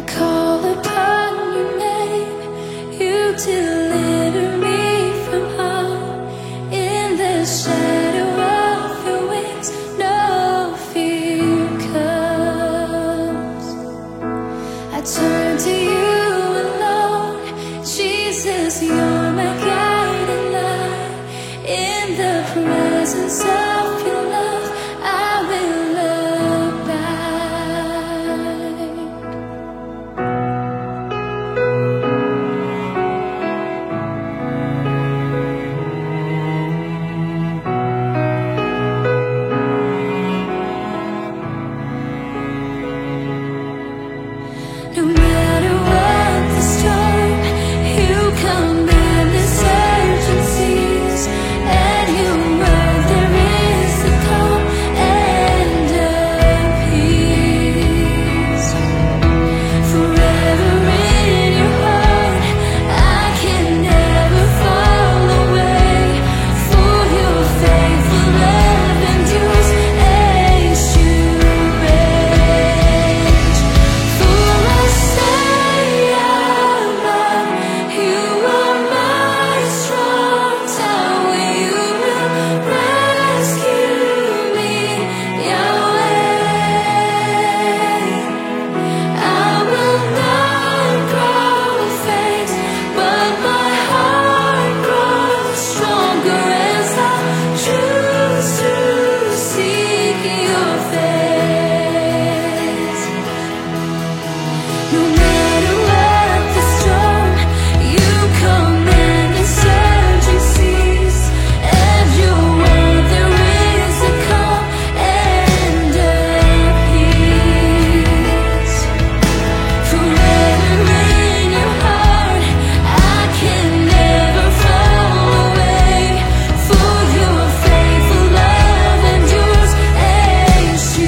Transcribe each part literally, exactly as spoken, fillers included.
call upon your name, you deliver me from harm. In the shadow of your wings, no fear comes. I turn to you alone, Jesus, you're my guiding light. In the presence of your love, I will abide. No matter what the storm, you command the surging seas, and your word there is a calm and a peace. Forever in your heart, I can never fall away, for your faithful love endures age to age. For I say above, you are my strong tower, you will rescue me, Yahweh. I will not grow faint, but my heart grows stronger as I choose to seek your face. No matter what the storm, you command the surging seas, and your word there is a calm and a peace. Forever in your heart, I can never fall away, for your faithful love endures age to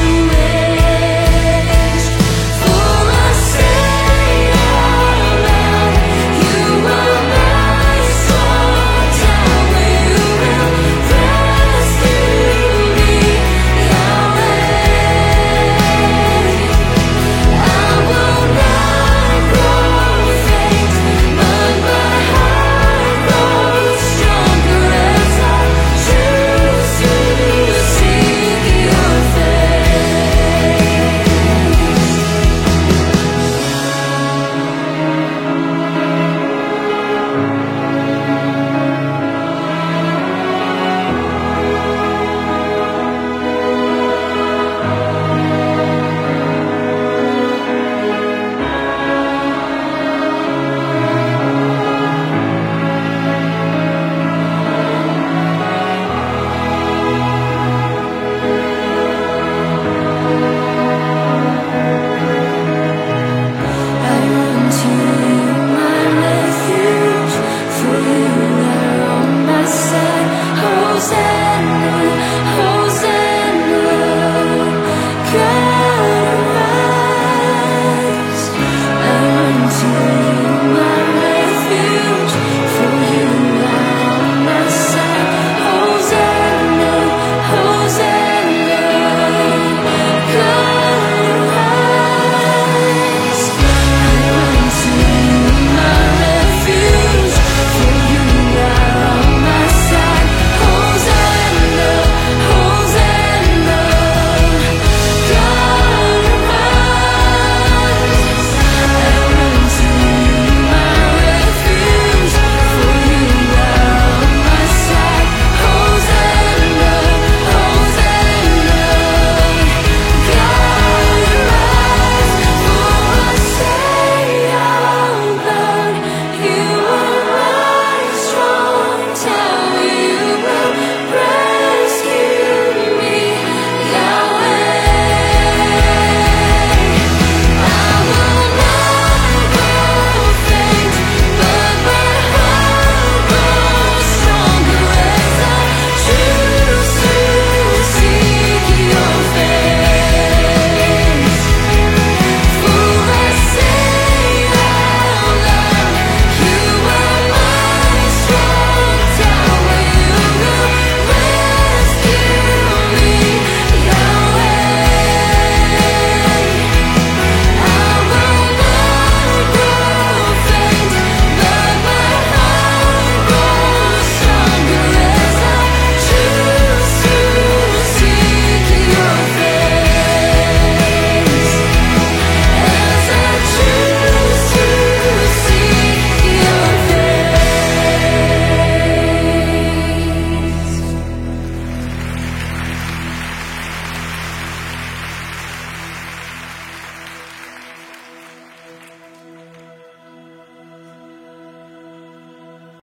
age. For I say aloud, you are my strong tower, you will rescue me, Yahweh. I will not grow faint, but my heart grows stronger as I choose to seek your face. I run to